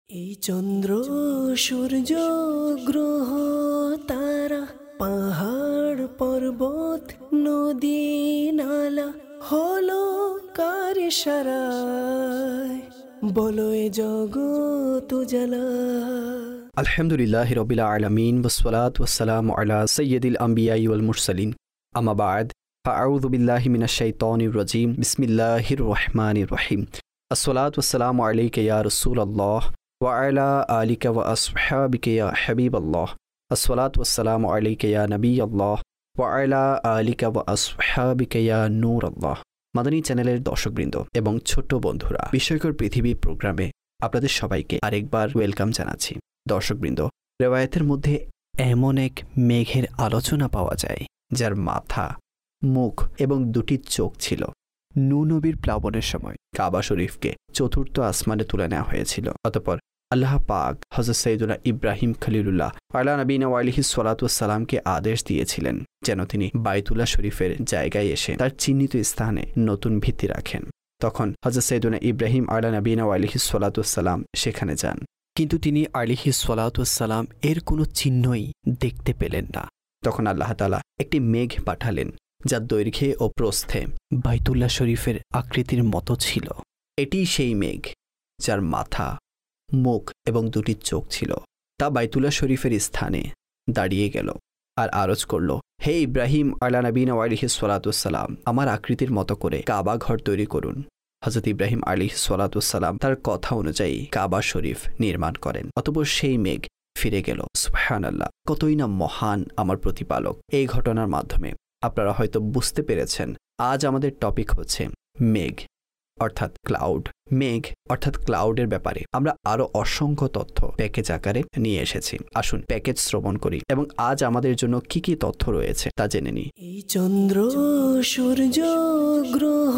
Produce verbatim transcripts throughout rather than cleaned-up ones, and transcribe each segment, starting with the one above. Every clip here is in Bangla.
এই চন্দ্র সূর্য গ্রহ তারা পাহাড় পর্বত নদী নালা হলো কার ইশারায়, বলো এ জগৎ উজালা। আলহামদুলিল্লাহি রাব্বিল আলামিন ওয়াসসালাতু ওয়াসসালামু আলা সাইয়্যিদিল আমবিয়াই ওয়াল মুরসালিন, আম্মা বা'দ, ফাআউযু বিল্লাহি মিনাশ শাইতানির রাজীম। বিসমিল্লাহির রহমানির রহিম। আসসালাতু ওয়াসসালামু আলাইকা ইয়া রাসূলুল্লাহ ওয়া আলা আলিকা ওয়া আসহাবিকা ইয়া হাবিবাল্লাহ। আসসালাতু ওয়াসসালামু আলাইকা ইয়া নবিয়াল্লাহ ওয়া আলা আলিকা ওয়া আসহাবিকা ইয়া নূরাল্লাহ। মাদানী চ্যানেলের দর্শকবৃন্দ এবং ছোট্ট বন্ধুরা, বিস্ময়কর পৃথিবী প্রোগ্রামে আপনাদের সবাইকে আরেকবার ওয়েলকাম জানাচ্ছি। দর্শকবৃন্দ, রেওয়ায়েতের মধ্যে এমন এক মেঘের আলোচনা পাওয়া যায় যার মাথা, মুখ এবং দুটি চোখ ছিল। নূহ নবীর প্লাবনের সময় কাবা শরীফকে চতুর্থ আসমানে তুলে নেওয়া হয়েছিল। অতঃপর আল্লাহ পাক হযরত সাইয়্যিদুনা ইব্রাহিম খলিলুল্লাহ আলা নবিনা ওয়া আলাইহিস সালাতু ওয়াসসালামকে আদেশ দিয়েছিলেন যেন তিনি বাইতুল্লাহ শরীফের জায়গায় এসে তার চিহ্নিত স্থানে নতুন ভিত্তি রাখেন। তখন হযরত সাইয়্যিদুনা ইব্রাহিম আলা নবিনা ওয়া আলাইহিস সালাতু ওয়াসসালাম সেখানে যান, কিন্তু তিনি আলাইহিস সালাতু ওয়াসসালাম এর কোনো চিহ্নই দেখতে পেলেন না। তখন আল্লাহ তাআলা একটি মেঘ পাঠালেন যার দৈর্ঘ্যে ও প্রস্থে বাইতুল্লাহ শরীফের আকৃতির মতো ছিল। এটি সেই মেঘ যার মাথা, মুখ এবং দুটি চোখ ছিল। তা বাইতুল্লাহ শরীফের স্থানে দাঁড়িয়ে গেল আর আরজ করল, হে ইব্রাহিম আলা নবিনা ওয়া আলাইহিস সালাতু ওয়াসসালাম, আমার আকৃতির মতো করে কাবা ঘর তৈরি করুন। হযরত ইব্রাহিম আলাইহিস সালাতু ওয়াসসালাম তার কথা অনুযায়ী কাবা শরীফ নির্মাণ করেন। অতঃপর সেই মেঘ ফিরে গেল। সুবহানাল্লাহ, কতই না মহান আমার প্রতিপালক। এই ঘটনার মাধ্যমে আপনারা হয়তো বুঝতে পেরেছেন আজ আমাদের টপিক হচ্ছে মেঘ অর্থাৎ ক্লাউড। মেঘ অর্থাৎ ক্লাউডের ব্যাপারে আমরা আরো অসংখ্য তথ্য প্যাকেজ আকারে নিয়ে এসেছি। আসুন প্যাকেজ শ্রবণ করি এবং আজ আমাদের জন্য কি কি তথ্য রয়েছে তা জেনে নিই। এই চন্দ্র সূর্য গ্রহ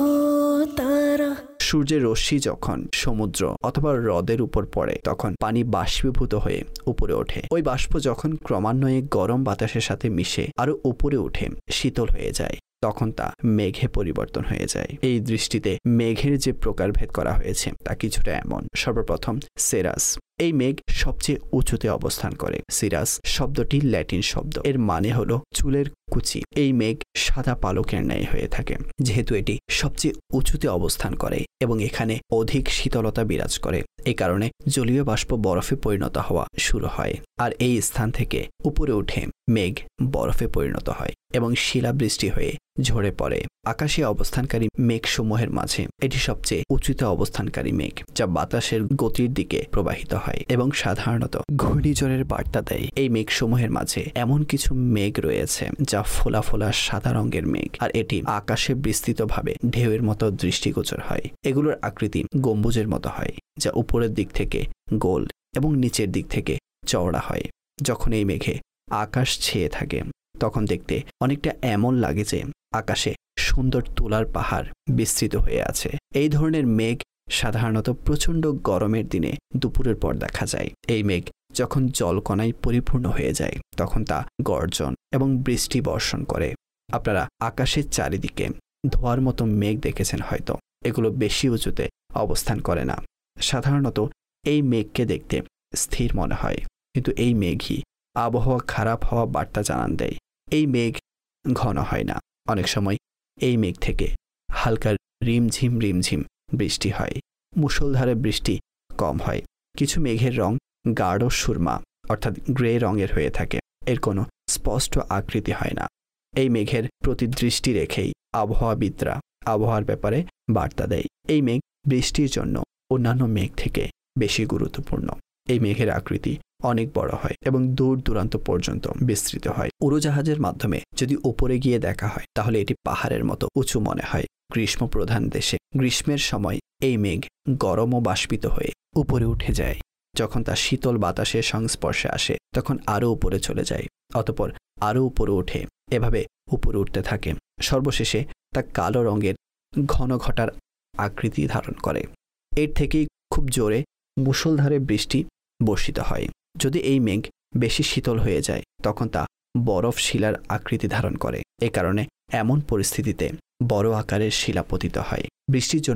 তারা। সূর্যের রশ্মি যখন সমুদ্র অথবা হ্রদের উপর পড়ে তখন পানি বাষ্পীভূত হয়ে উপরে ওঠে। ওই বাষ্প যখন ক্রমান্বয়ে গরম বাতাসের সাথে মিশে আরো উপরে উঠে শীতল হয়ে যায়, তখন তা মেঘে পরিবর্তন হয়ে যায়। এই দৃষ্টিতে মেঘের যে প্রকারভেদ করা হয়েছে তা কিছুটা এমন। সর্বপ্রথম সেরাস। এই মেঘ সবচেয়ে উঁচুতে অবস্থান করে। সিরাস শব্দটি ল্যাটিন শব্দ, এর মানে হলো চুলের কুচি। এই মেঘ সাদা পালকের ন্যায় হয়ে থাকে যেহেতু এটি সবচেয়ে উঁচুতে অবস্থান করে এবং এখানে অধিক শীতলতা বিরাজ করে। এই কারণে জলীয় বাষ্প বরফে পরিণত হওয়া শুরু হয় আর এই স্থান থেকে উপরে উঠে মেঘ বরফে পরিণত হয় এবং শিলাবৃষ্টি হয়ে ঝরে পড়ে। আকাশে অবস্থানকারী মেঘসমূহের মাঝে এটি সবচেয়ে উঁচুতে অবস্থানকারী মেঘ যা বাতাসের গতির দিকে প্রবাহিত হয় এবং সাধারণত ঘূর্ণিঝড়ের বার্তা দেয়। এই মেঘসমূহের মাঝে এমন কিছু মেঘ রয়েছে যা ফোলা ফোলা সাদা রঙের মেঘ আর এটি আকাশে বিস্তৃতভাবে ঢেউয়ের মতো দৃষ্টিগোচর হয়। এগুলোর আকৃতি গম্বুজের মতো হয় যা উপরের দিক থেকে গোল এবং নিচের দিক থেকে চওড়া হয়। যখন এই মেঘে আকাশ ছেয়ে থাকে তখন দেখতে অনেকটা এমন লাগে যে আকাশে সুন্দর তুলার পাহাড় বিস্তৃত হয়ে আছে। এই ধরনের মেঘ সাধারণত প্রচণ্ড গরমের দিনে দুপুরের পর দেখা যায়। এই মেঘ যখন জলকণায় পরিপূর্ণ হয়ে যায় তখন তা গর্জন এবং বৃষ্টি বর্ষণ করে। আপনারা আকাশের চারিদিকে ধোঁয়ার মতো মেঘ দেখেছেন হয়তো। এগুলো বেশি উঁচুতে অবস্থান করে না। সাধারণত এই মেঘকে দেখতে স্থির মনে হয়, কিন্তু এই মেঘই আবহাওয়া খারাপ হওয়া বার্তা জানান দেয়। এই মেঘ ঘন হয় না। অনেক সময় এই মেঘ থেকে হালকা রিমঝিম রিমঝিম বৃষ্টি হয়। মুষলধারে বৃষ্টি কম হয়। কিছু মেঘের রং গাঢ় সুরমা অর্থাৎ গ্রে রঙের হয়ে থাকে। এর কোনো স্পষ্ট আকৃতি হয় না। এই মেঘের প্রতি দৃষ্টি রেখেই আবহাওয়াবিদরা আবহাওয়ার ব্যাপারে বার্তা দেয়। এই মেঘ বৃষ্টির জন্য অন্যান্য মেঘ থেকে বেশি গুরুত্বপূর্ণ। এই মেঘের আকৃতি অনেক বড় হয় এবং দূর দূরান্ত পর্যন্ত বিস্তৃত হয়। উড়োজাহাজের মাধ্যমে যদি উপরে গিয়ে দেখা হয় তাহলে এটি পাহাড়ের মতো উঁচু মনে হয়। গ্রীষ্ম প্রধান দেশে গ্রীষ্মের সময় এই মেঘ গরম ও বাষ্পিত হয়ে উপরে উঠে যায়। যখন তা শীতল বাতাসের সংস্পর্শে আসে তখন আরও উপরে চলে যায়, অতঃপর আরও উপরে উঠে এভাবে উপরে উঠতে থাকে। সর্বশেষে তা কালো রঙের ঘন ঘটার আকৃতি ধারণ করে। এর থেকেই খুব জোরে মুষলধারে বৃষ্টি বর্ষিত হয়। যদি এই মেঘ বেশি শীতল হয়ে যায় তখন তা বরফ শিলার আকৃতি ধারণ করে। এ কারণে এমন পরিস্থিতিতে বড় আকারের শিলা পতিত হয়। বৃষ্টির জন্য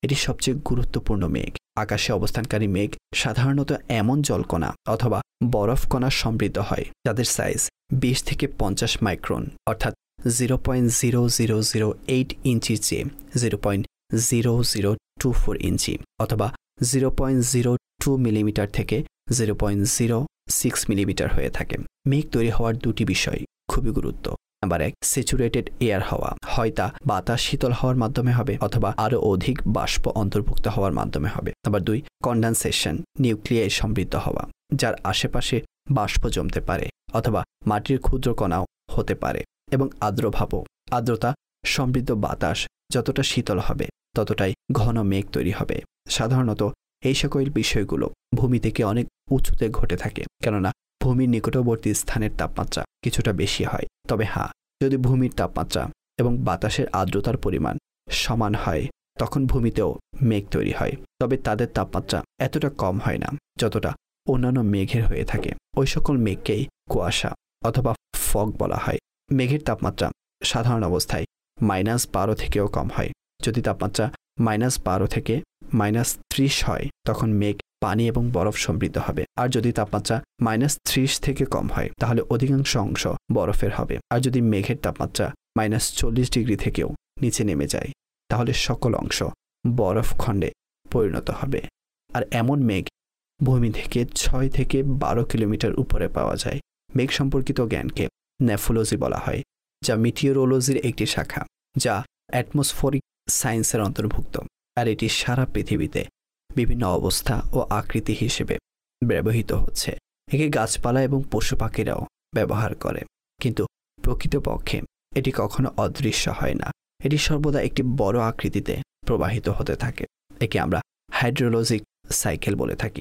এটি সবচেয়ে গুরুত্বপূর্ণ মেঘ। আকাশে অবস্থানকারী মেঘ সাধারণত এমন জলকণা অথবা বরফকণা সমৃদ্ধ হয় যাদের সাইজ বিশ থেকে পঞ্চাশ মাইক্রন অর্থাৎ zero point zero zero zero eight ইঞ্চির চেয়ে zero point zero zero two four inch অথবা zero point zero two millimetre থেকে zero point zero six millimetre হয়ে থাকে। মেঘ তৈরি হওয়ার দুটি বিষয় খুবই গুরুত্ব। নাম্বার এক, স্যাচুরেটেড এয়ার হওয়া, হয় তা বাতাস শীতল হওয়ার মাধ্যমে হবে অথবা আরও অধিক বাষ্প অন্তর্ভুক্ত হওয়ার মাধ্যমে হবে। নাম্বার দুই, কনডেনসেশন, নিউক্লিয়ায় সমৃদ্ধ হওয়া, যার আশেপাশে বাষ্প জমতে পারে অথবা মাটির ক্ষুদ্র কণাও হতে পারে। এবং আর্দ্রভাবও, আর্দ্রতা সমৃদ্ধ বাতাস যতটা শীতল হবে ততটাই ঘন মেঘ তৈরি হবে। সাধারণত এই সকল বিষয়গুলো ভূমি থেকে অনেক উঁচুতে ঘটে থাকে, কেননা ভূমির নিকটবর্তী স্থানের তাপমাত্রা কিছুটা বেশি হয়। তবে হ্যাঁ, যদি ভূমির তাপমাত্রা এবং বাতাসের আর্দ্রতার পরিমাণ সমান হয় তখন ভূমিতেও মেঘ তৈরি হয়, তবে তাদের তাপমাত্রা এতটা কম হয় না যতটা অন্যান্য মেঘের হয়ে থাকে। ওই সকল মেঘকেই কুয়াশা অথবা ফগ বলা হয়। মেঘের তাপমাত্রা সাধারণ অবস্থায় মাইনাস বারো থেকেও কম হয়। যদি তাপমাত্রা মাইনাস বারো থেকে মাইনাস ত্রিশ হয় তখন মেঘ পানি এবং বরফ সমৃদ্ধ হবে। আর যদি তাপমাত্রা মাইনাস ত্রিশ থেকে কম হয় তাহলে অধিকাংশ অংশ বরফের হবে। আর যদি মেঘের তাপমাত্রা মাইনাস চল্লিশ ডিগ্রি থেকেও নিচে নেমে যায় তাহলে সকল অংশ বরফ খণ্ডে পরিণত হবে। আর এমন মেঘ ভূমি থেকে ছয় থেকে বারো কিলোমিটার উপরে পাওয়া যায়। মেঘ সম্পর্কিত জ্ঞানকে নেফোলজি বলা হয়, যা মিটিওরোলজির একটি শাখা, যা অ্যাটমসফরিক সায়েন্সের অন্তর্ভুক্ত। আর এটি সারা পৃথিবীতে বিভিন্ন অবস্থা ও আকৃতি হিসেবে ব্যবহৃত হচ্ছে। একে গাছপালা এবং পশু পাখিরাও ব্যবহার করে, কিন্তু প্রকৃতপক্ষে এটি কখনো অদৃশ্য হয় না। এটি সর্বদা একটি বড় আকৃতিতে প্রবাহিত হতে থাকে। একে আমরা হাইড্রোলজিক সাইকেল বলে থাকি।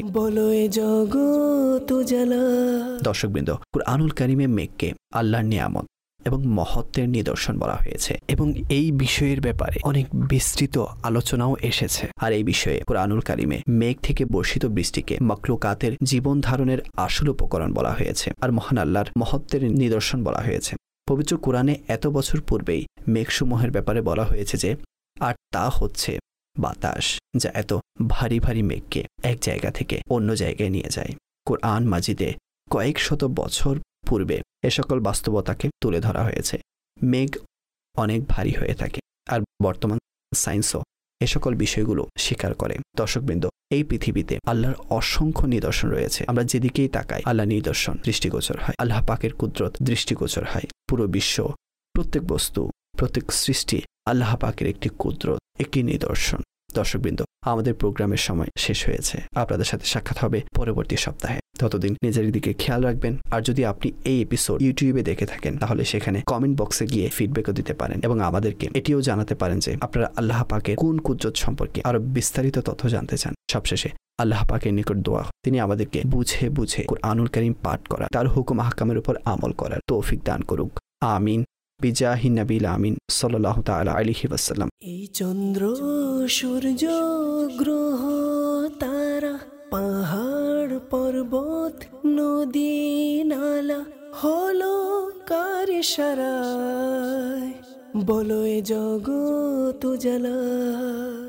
দর্শকবৃন্দ, কুরআনুল কারীমে মেঘকে আল্লাহর নিয়ামত এবং মহত্বের নিদর্শন বলা হয়েছে এবং এই বিষয়ের ব্যাপারে অনেক বিস্তৃত আলোচনাও এসেছে। আর এই বিষয়ে কুরআনুল কারীমে মেঘ থেকে বর্ষিত বৃষ্টিকে মাখলুকাতের জীবন ধারণের আসল উপকরণ বলা হয়েছে আর মহান আল্লাহর মহত্বের নিদর্শন বলা হয়েছে। পবিত্র কোরআনে এত বছর পূর্বেই মেঘসমূহের ব্যাপারে বলা হয়েছে যে, আর তা হচ্ছে বাতাস, যা এত ভারী ভারী মেঘকে এক জায়গা থেকে অন্য জায়গায় নিয়ে যায়। কোরআন মাজিদে কয়েক শত বছর পূর্বে এ সকল বাস্তবতাকে তুলে ধরা হয়েছে। মেঘ অনেক ভারী হয়ে থাকে আর বর্তমান সায়েন্সও এ সকল বিষয়গুলো স্বীকার করে। দর্শকবৃন্দ, এই পৃথিবীতে আল্লাহর অসংখ্য নিদর্শন রয়েছে। আমরা যেদিকেই তাকাই আল্লাহ নিদর্শন দৃষ্টিগোচর হয়, আল্লাহ পাকের কুদরত দৃষ্টিগোচর হয়। পুরো বিশ্ব, প্রত্যেক বস্তু, প্রত্যেক সৃষ্টি আল্লাহ পাকের একটি কুদরত, একটি নিদর্শন। দর্শকবৃন্দ, আমাদের প্রোগ্রামের সময় শেষ হয়েছে। আপনাদের সাথে সাক্ষাৎ হবে পরবর্তী সপ্তাহে। ততদিন নিজের দিকে খেয়াল রাখবেন। আর যদি আপনি এই এপিসোড ইউটিউবে দেখে থাকেন তাহলে সেখানে কমেন্ট বক্সে গিয়ে ফিডব্যাকও দিতে পারেন এবং আমাদেরকে এটিও জানাতে পারেন যে আপনারা আল্লাহ পাকের কোন কুদরত সম্পর্কে আরো বিস্তারিত তথ্য জানতে চান। সবশেষে আল্লাহ পাকের নিকট দোয়া, তিনি আমাদেরকে বুঝে বুঝে কুরআনুল কারীম পাঠ করা, তার হুকুম আহকামের উপর আমল করার তৌফিক দান করুক। আমিন। বিজাহি নবিল আমিন সাল্লাল্লাহু তাআলা আলাইহি ওয়াসাল্লাম। এই চন্দ্র সূর্য গ্রহ তারা পাহাড় পর্বত নদী নালা হলো কার ইশারায়, বলো এ জগৎ জ্বালা।